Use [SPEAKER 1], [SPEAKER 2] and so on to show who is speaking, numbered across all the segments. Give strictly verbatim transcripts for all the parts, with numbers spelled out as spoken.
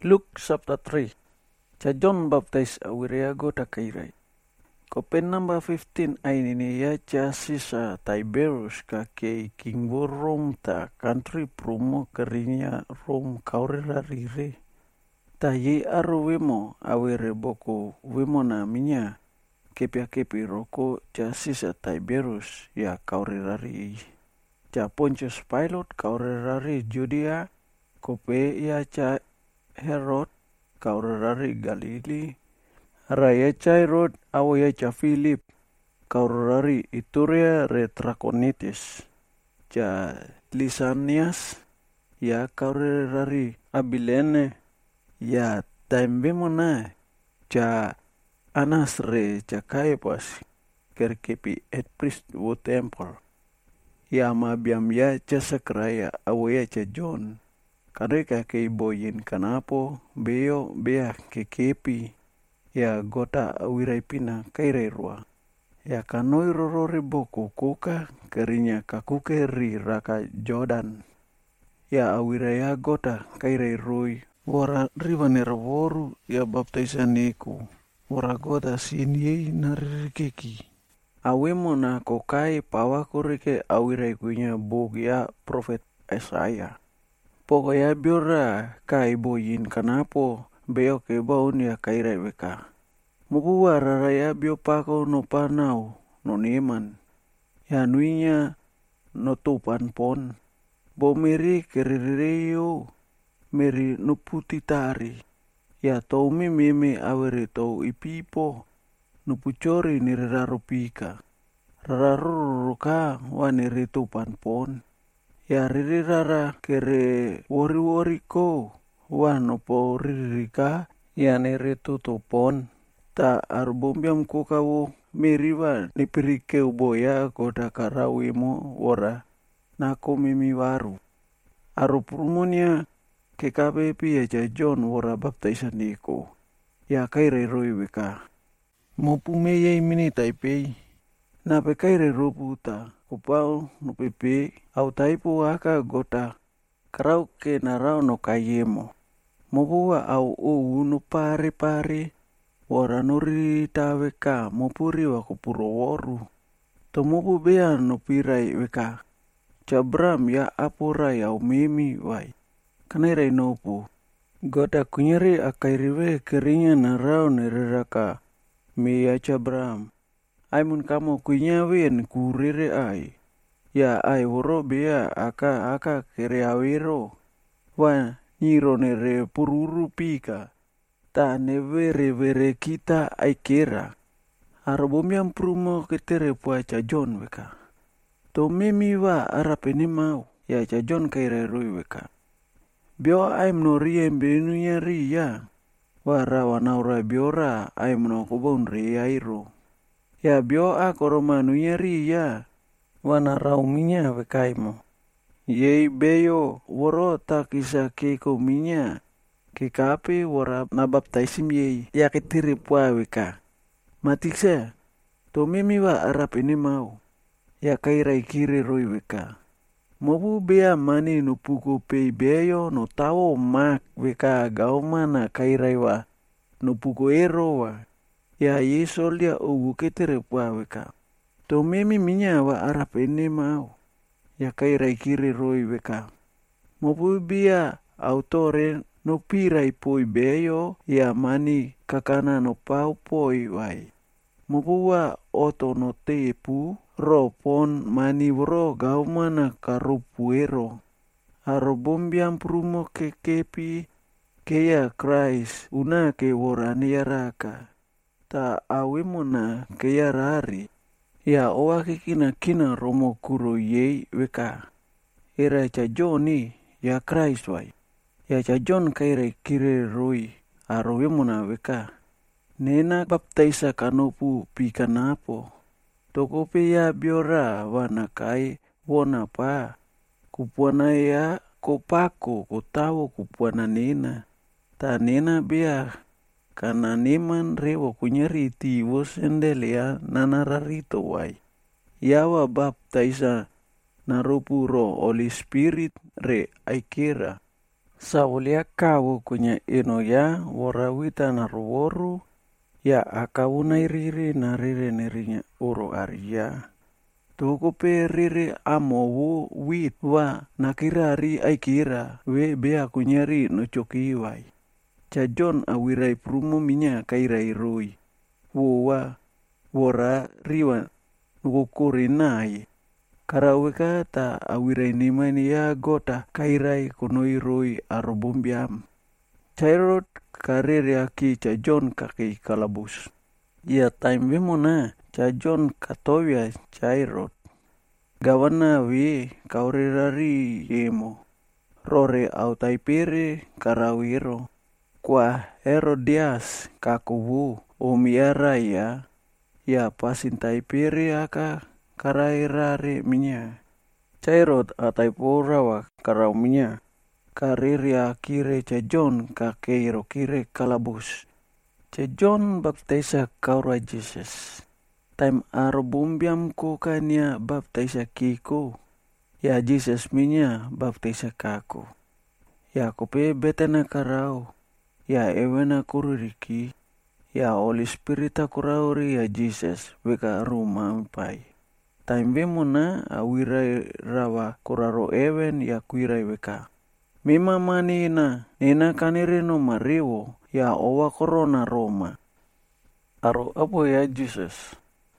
[SPEAKER 1] Luke chapter three. Cha John baptize awirea gota kairai. Ko pen number fifteen ainini ya cha sisa Tiberius ka ke kingwo Rome ta country prumo karinya Rome kaurera rire. Ta ye aro wemo awere boko wemo na minya kepia kepi roko cha sisa Tiberius ya kaurera ri. Cha Pontius Pilate kaurera ri Judea kope ya cha Herod kaurera ri Galili. Raya cha Herod awo ya cha Philip kaurera ri Iturea re Trachonitis. Cha Lisanias ya kaurera ri Abilene ya taimbemo na cha Anas re cha Caiaphas kerkepi et priest wo temple. Ya mabiam ya cha Sakraya awo ya cha John. Kareka ke boyin kanapo beo bea kekepi ya gota awirai pina kairerua. Ya kanoi rorore boko kuka kerinya kakuke ri raka Jordan. Ya awirai ya gota kairerui wara rivanera woru ya baptisaniku. Wara gota sinye naririkeki. Awemo na kokai pawakurike awirai kunya bog ya profet Isaiah. Poko ya biora kai boyin kanapo beo ke baun ya kairai weka. Mubuwa rara ya bio pako no panau no neman. Ya nuinya no tupan pon. Bo meri kerireyo meri no putitari. Ya tau mimimi awere tau ipipo no puchori niriraru pika. Rararu ka waniri tupan pon. Ya riri rara kere wori wori ko wano po riri ka ya nere tutupon ta arbumbiam ko kawo meriwa ni pirike uboya koda karawimo wora nako mimi waru aruprumonia ke kabe pia ja John wora baptisan niko ya kaire roi wika mopume ye mini taipei na pe kaire roputa kupau no pepe au taipu aka gota karau ke narau no kayemo mobua au o no pare pare wara nori tawe ka mopuri wa kupuro woru to mobu bea no pirai weka chabram ya apura ya umimi wai kanairai nopu gota kunyeri akairiwe kerinya narau nereraka me ya chabram aimun kamo kunyawen kurire ai ya ai woro bea aka aka kere awero wa niro nere pururu pika ta nevere vere kita aikera arabomiam prumo ketere pua cha John weka to mimi wa arapeni mau ya cha John kaire rui weka bio aim no riem benu ya ria wa rawa naura biora aim no kubon ria iro ya bio a koromanu ya ria wana rauminya wekaimo yei beyo woro takisa ke kominya ke kape wora na baptaisim yei ya ketiri pua weka matikse to mimi wa arap ini mau ya kairai kiri roi weka mobu bea mani no puko pei beyo no tawo mak weka gauma na kairai wa no puko ero wa ya yesol dia ugu ketiri pua weka to mimi minya wa arap ini mau ya kairai kiri roi weka mobu bia autore no pirai poi beyo ya mani kakana no pau poi wai mobu wa oto no tepu ro pon mani wro gaumana karupuero arobombiam prumo kekepi keya Christ una ke worani yaraka ta awemona keya rari ya oa kina kina romo kuro yei weka era cha Johni ya Christ wai ya cha John kaire kire roi arowemona weka nena baptaisa kanopu pika napo toko pe ya biora wana kai wona pa kupuana ya kopako kotawo kupuana nena ta nena bea kana neman rewo kunyeri tiwo sendelia nanararito wai yawa baptaisa narupuro Holy Spirit re aikera Saulia kau kunya ino ya warawita naruworu ya akauna iriri na riri nirinya uru aria. Tuku pe riri amowu wit wa nakirari aikira we bea kunyari no chokiwai. Cha John awirai prumo minya kairai rui. Wowa wora riwa nukukuri nai. Karaweka ta awirai nimani ya gota kairai kunoi rui arobumbiam. Chairot karere aki cha John kaki kalabus. Ya time vimona cha John katowia chairot. Gawana we kaurirari yemo. Rore au taipere karawiro. Kwa Herodias kakuwu umiara ya. Ya pasin taipere aka karairari minya. Chairot ataipora wa karau minya. Kariria kire cha John kakeiro kire kalabus. Cha John baptisa kaura Jesus. Time arobumbiam ko kanya baptisa kiko. Ya Jesus minya baptisa kako. Ya kope betena karau. Ya ewena kuririki. Ya Holy Spirit akurauri ya Jesus weka rumah pai. Time bemona awirai rawa kuraro ewen ya kuirai weka. Mima manina nina kanirino mariwo ya owa korona Roma. Aro abo ya Jesus.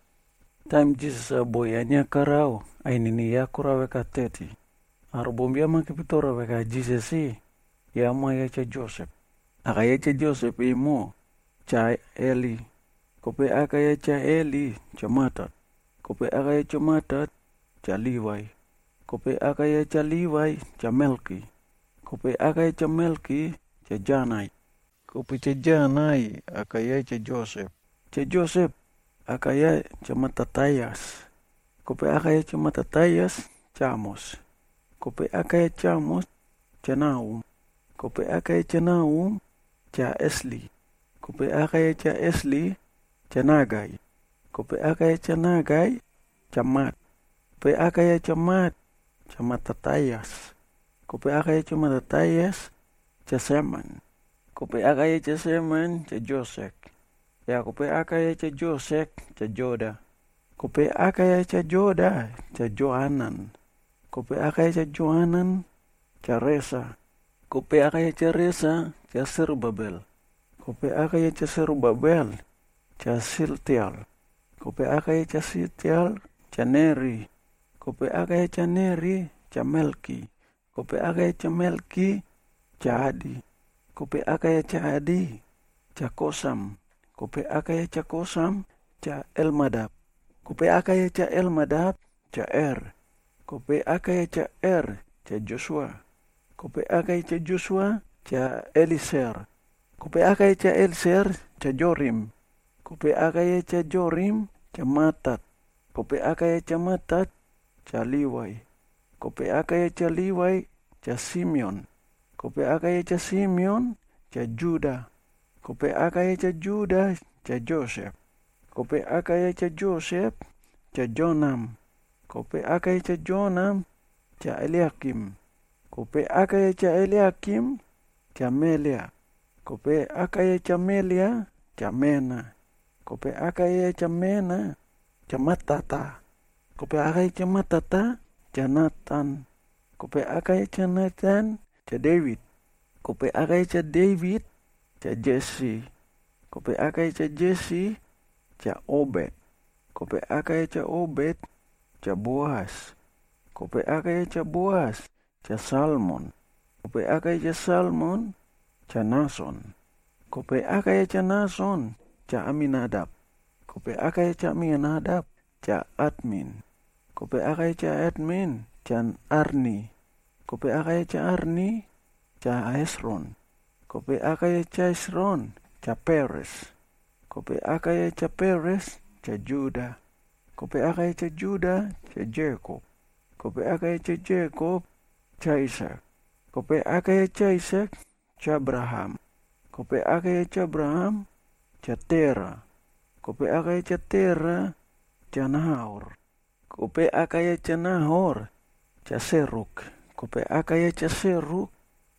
[SPEAKER 1] Time Jesus abo ya nya karao ainini ya kura weka teti. Aro bombia makipitora weka Jesus si ya ma ya cha Joseph. Aka ya cha Joseph imo cha Eli. Kope aka ya cha Eli cha Matat. Kope aka ya cha Matat cha Levi. Kope aka ya cha Levi cha Melki. Kope aka ya cha Melki cha Janai. Kope cha Janai aka ya cha Joseph. Cha Joseph aka ya cha Matatayas. Kope aka ya cha Matatayas cha Amos. Kope aka ya cha Amos cha Nahum. Kope aka ya cha Nahum cha Esli. Kope aka ya cha Esli cha Nagai. Kope aka ya cha Nagai cha Mat. Kope aka ya cha Mat cha Matatayas. Kope aka ya cha Matatayas cha Seman. Kope aka ya cha Seman cha Josek. Ya kope aka ya cha Josek cha Joda. Kope aka ya cha Joda cha Johanan. Kope aka ya cha Johanan cha Resa. Kope aka ya cha Resa cha Serubabel. Kope aka ya cha Serubabel cha Siltial. Kope aka ya cha Siltial cha Neri. Kope aka ya cha Neri cha Melki. Kope aka ya cha Melki cha Adi. Kope aka ya cha Adi cha Kosam. Kope aka ya cha Kosam cha Elmadab. Kope aka ya cha Elmadab cha Er. Kope aka ya cha Er cha Joshua. Kope aka ya cha Joshua cha Eliser. Kope aka ya cha Eliser cha Jorim. Kope aka ya cha Jorim cha Matat. Kope aka ya cha Matat cha Liwai. Kope aka ya cha Liwai cha Simeon. Kope aka ya cha Simeon cha Juda. Kope aka ya cha Juda cha Joseph. Kope aka ya cha Joseph cha Jonam. Kope aka ya cha Jonam cha Eliakim. Kope aka ya cha Eliakim cha Melia. Kope aka ya cha Melia cha Mena. Kope aka ya cha Mena cha Matata. Kope aka ya cha Matata cha Nathan. Kope aka ya cha Nathan cha David. Kope aka ya cha David cha Jesse. Kope aka ya cha Jesse cha Obed. Kope aka ya cha Obed cha Boaz. Kope aka ya cha Boaz cha Salmon. Kope aka ya cha Salmon cha Nason. Kope aka ya cha Nason cha Aminadab. Kope aka ya cha Aminadab cha Admin. Kope aka ya cha Admin cha Arni. Kope aka ya cha Arni cha Hesron. Kope aka ya cha Hesron cha Peres. Kope aka ya cha Peres cha Juda. Kope aka ya cha Juda cha Jacob. Kope aka ya cha Jacob cha Isaac. Kope aka ya cha Isaac cha Abraham. Kope aka ya cha Abraham cha Tera. Kope aka ya cha Tera cha Nahor. Kope aka ya cha Nahor cha Seruk. Kope aka ya cha Seruk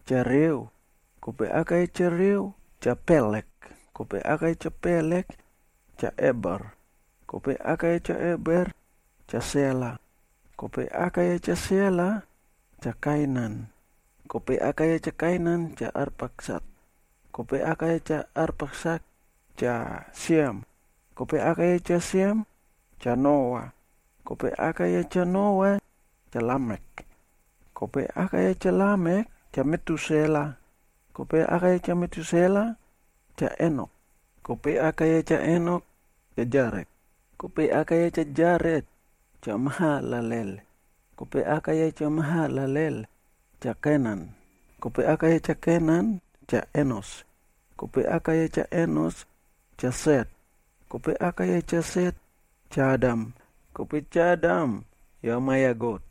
[SPEAKER 1] ca Reu. Kope akai ca Reu, ca Pelek. Kope akai ca Pelek, ca Eber. Kope akai ca Eber, ca Sela. Kope akai ca Sela, ca Kainan. Kope akai ca Kainan, ca Arpaksat. Kope akai ca Arpaksat, ca Siam. Kope akai ca Siam, ca Noa. Kope akai ca Noa, ca Lamek. Kope akai ca Lamek, ca Metusela. Kope akai ca Metusela, ca Enok. Kope akai ca Enok, ca Jared. Kope akai ca Jared, ca Mahalalel. Kope akai ca Mahalalel, ca Kenan. Kope akai ca Kenan, ca Enos. Kope akai ca Enos, ca Set. Kope akai ca Set, ca Adam. Kope ca Adam, ya Mayagot.